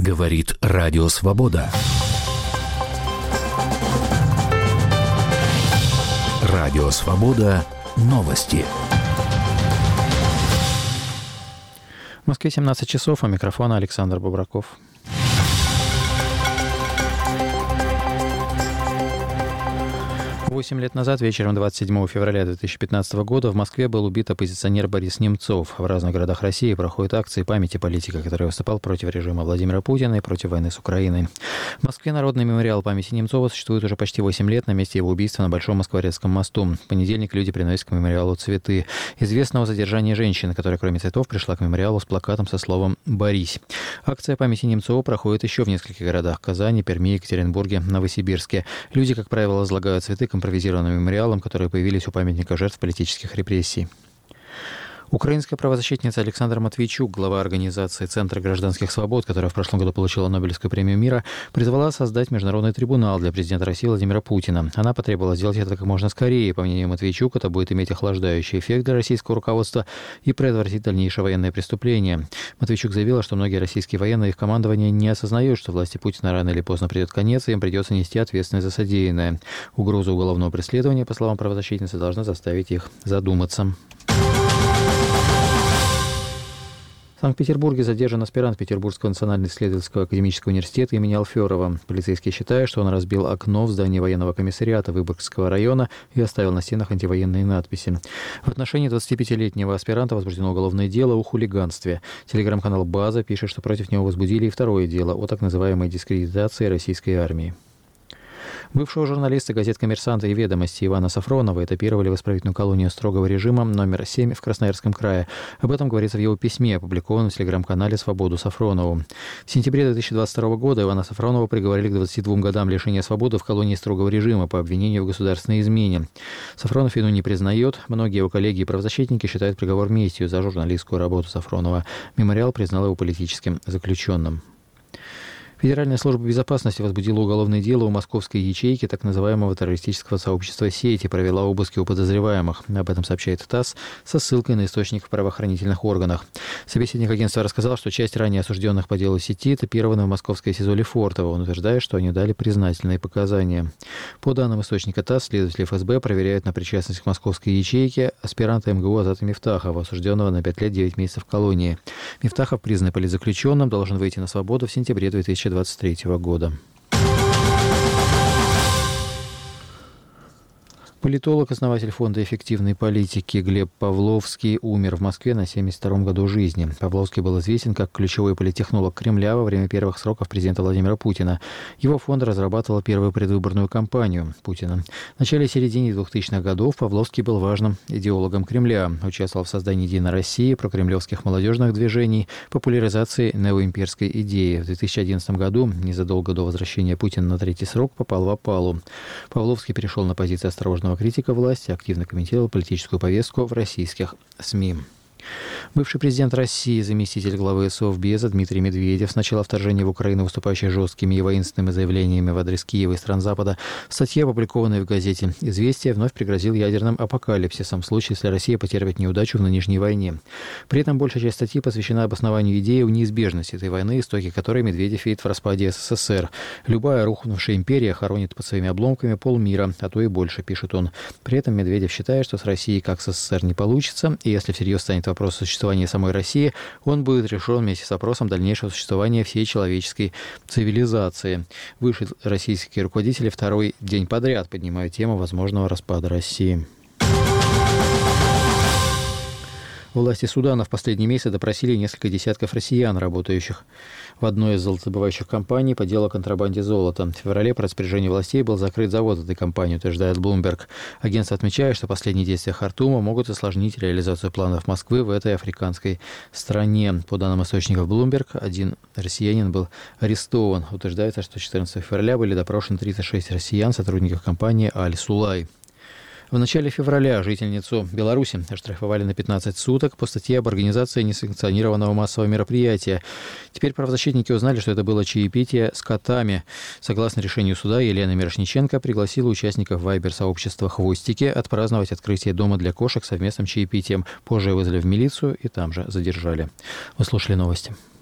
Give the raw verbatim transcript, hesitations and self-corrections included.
Говорит Радио Свобода. Радио Свобода. Новости. В Москве семнадцать часов, у микрофона Александр Бобраков. Восемь лет назад, вечером двадцать седьмого февраля две тысячи пятнадцатого года, в Москве был убит оппозиционер Борис Немцов. В разных городах России проходят акции памяти политика, который выступал против режима Владимира Путина и против войны с Украиной. В Москве Народный мемориал памяти Немцова существует уже почти восемь лет на месте его убийства на Большом Москворецком мосту. В понедельник люди приносят к мемориалу цветы. Известно о задержании женщины, которая, кроме цветов, пришла к мемориалу с плакатом со словом «Борись». Акция памяти Немцова проходит еще в нескольких городах: Казани, Перми, Екатеринбурге, Новосибирске. Люди, как правило, возлагают цветы к импровизированным мемориалам, которые появились у памятника жертв политических репрессий. Украинская правозащитница Александра Матвейчук, глава организации «Центр гражданских свобод», которая в прошлом году получила Нобелевскую премию мира, призвала создать международный трибунал для президента России Владимира Путина. Она потребовала сделать это как можно скорее. По мнению Матвейчук, это будет иметь охлаждающий эффект для российского руководства и предотвратить дальнейшее военное преступление. Матвейчук заявила, что многие российские военные и их командование не осознают, что власти Путина рано или поздно придет конец, и им придется нести ответственность за содеянное. Угроза уголовного преследования, по словам правозащитницы, должна заставить их задуматься. В Санкт-Петербурге задержан аспирант Петербургского национального исследовательского академического университета имени Алферова. Полицейские считают, что он разбил окно в здании военного комиссариата Выборгского района и оставил на стенах антивоенные надписи. В отношении двадцатипятилетнего аспиранта возбуждено уголовное дело о хулиганстве. Телеграм-канал «База» пишет, что против него возбудили и второе дело о так называемой дискредитации российской армии. Бывшего журналиста газет «Коммерсанта» и «Ведомости» Ивана Сафронова этапировали в исправительную колонию строгого режима номер семь в Красноярском крае. Об этом говорится в его письме, опубликованном в телеграм-канале «Свободу Сафронову». В сентябре две тысячи двадцать второго года Ивана Сафронова приговорили к двадцати двум годам лишения свободы в колонии строгого режима по обвинению в государственной измене. Сафронов вину не признает. Многие его коллеги и правозащитники считают приговор местью за журналистскую работу Сафронова. Мемориал признал его политическим заключенным. Федеральная служба безопасности возбудила уголовное дело у московской ячейки так называемого террористического сообщества «Сеть» и провела обыски у подозреваемых. Об этом сообщает ТАСС со ссылкой на источник в правоохранительных органах. Собеседник агентства рассказал, что часть ранее осужденных по делу «Сети» этапированы в московское СИЗО Лефортово. Он утверждает, что они дали признательные показания. По данным источника ТАСС, следователи эф эс бэ проверяют на причастность к московской ячейке аспиранта эм гэ у Азата Мифтахова, осужденного на пять лет девять месяцев в колонии. Мифтахов, признанный политзаключенным, должен выйти на свободу в сентябре две тысячи двадцать третьего года. Политолог, основатель фонда эффективной политики Глеб Павловский умер в Москве на семьдесят втором году жизни. Павловский был известен как ключевой политтехнолог Кремля во время первых сроков президента Владимира Путина. Его фонд разрабатывал первую предвыборную кампанию Путина. В начале-середине двухтысячных годов Павловский был важным идеологом Кремля. Участвовал в создании «Единой России», прокремлевских молодежных движений, популяризации неоимперской идеи. В две тысячи одиннадцатом году, незадолго до возвращения Путина на третий срок, попал в опалу. Павловский перешел на позицию осторожного критика власти, активно комментировал политическую повестку в российских СМИ. Бывший президент России, заместитель главы Совбеза Дмитрий Медведев, с начала вторжения в Украину, выступающий жесткими и воинственными заявлениями в адрес Киева и стран Запада, в статье, опубликованной в газете «Известия», вновь пригрозил ядерным апокалипсисом в случае, если Россия потерпит неудачу в нынешней войне. При этом большая часть статьи посвящена обоснованию идеи о неизбежности этой войны, истоки которой Медведев видит в распаде эс эс эс эр. «Любая рухнувшая империя хоронит под своими обломками полмира, а то и больше», пишет он. При этом Медведев считает, что с Россией как с эс эс эс эр не получится, и если всерьез станет вопрос о существования самой России, он будет решен вместе с вопросом дальнейшего существования всей человеческой цивилизации. Высшие российские руководители второй день подряд поднимают тему возможного распада России. Власти Судана в последние месяцы допросили несколько десятков россиян, работающих в одной из золотодобывающих компаний по делу о контрабанде золота. В феврале по распоряжению властей был закрыт завод этой компании, утверждает Bloomberg. Агентство отмечает, что последние действия Хартума могут осложнить реализацию планов Москвы в этой африканской стране. По данным источников Bloomberg, один россиянин был арестован. Утверждается, что четырнадцатого февраля были допрошены тридцать шесть россиян, сотрудников компании «Аль-Сулай». В начале февраля жительницу Беларуси оштрафовали на пятнадцать суток по статье об организации несанкционированного массового мероприятия. Теперь правозащитники узнали, что это было чаепитие с котами. Согласно решению суда, Елена Мирошниченко пригласила участников вайбер-сообщества «Хвостики» отпраздновать открытие дома для кошек совместным чаепитием. Позже вызвали в милицию и там же задержали. Вы слушали новости.